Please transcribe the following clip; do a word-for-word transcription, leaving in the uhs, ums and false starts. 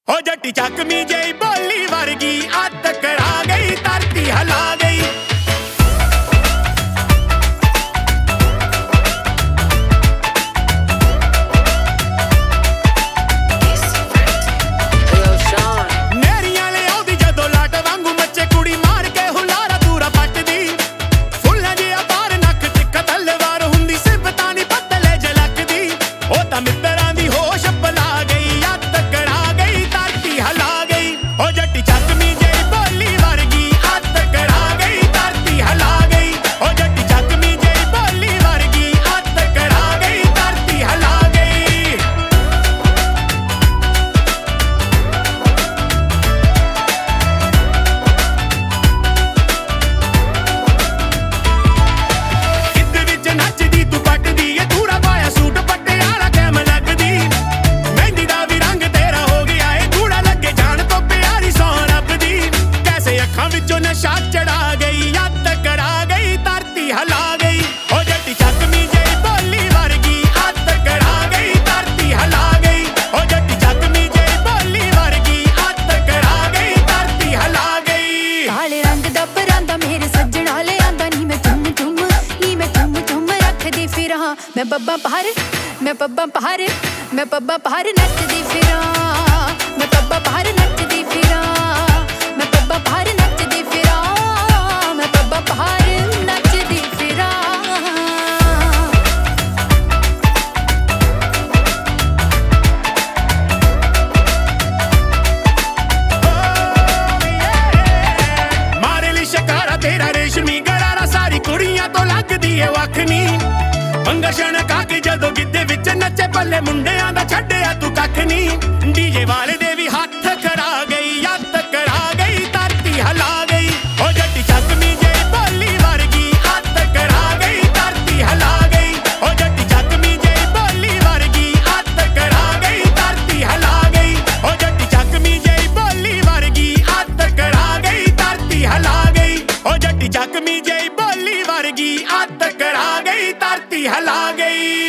हो जट्टी चकमी जई बोली वर्गी अत करा गई धरती हला गई। नेरियां ले आउदी जदों लाट वांगू मच्चे कुड़ी मार के हुलारा दूरा पटदी फुल्लां जिहा पार नख तिक्का तलवार हुंदी सिफतां नी पतले झलकदी ओ तां मित्तरां दी होश पला गई अत करा गई धरती हला गई। ओ जट्टी चकमी जई बोली वर्गी अत करा गई धरती हला गई। ओ जट्टी चकमी जई बोली वर्गी अत करा गई धरती हला गई। गिद्ध विच नचदी तू पटदी ए थूड़ा पाया सूट पट्टे आला कैम लगदी मेहंदी दा भी रंग तेरा हो गया ए थूड़ा लगे जान तो प्यारी सौ रबदी कैसे अखां विचों नशा चढ़ा गई अत करा गई धरती हला गई। ओ जट्टी चकमी जई बोली वर्गी अत करा गई धरती हला गई। ओ जट्टी चकमी जई बोली वर्गी अत करा गई धरती हला गई। काले रंग दा परांदा मेरे सज्जणा ले आंदा नी मैं चुम चुम नी मैं चुम चुम रखदी फिरां मैं बब्बा पहाड़ मैं बब्बा पहाड़ मैं बब्बा पहाड़ नचदी फिरां मैं बब्बा पहाड़ नचदी फिरां मैं बब्बा पहाड़ नचदी फिरां मैं बब्बा पहाड़ नचदी फिरां। मारे ली शकारा तेरा रेशमी गरारा सारी कुड़ियां तो लगदी ए वख नी मंगा छणका के जदों गिद्धे विच नचे पल्ले मुंडियां दा छड्डिया तू कख नी डीजे वाले दे भी हत्थ करा गई अत करा गई धरती हला गई। ओ जट्टी चकमी जई बोली वर्गी अत करा गई धरती हला गई। ओ जट्टी चकमी जई बोली वर्गी अत करा गई धरती हला गई। ओ जट्टी चकमी जई बोली वर्गी अत करा गई धरती हला गई। ओ जट्टी चकमी जई बोली वर्गी अत करा गई धरती हला गई।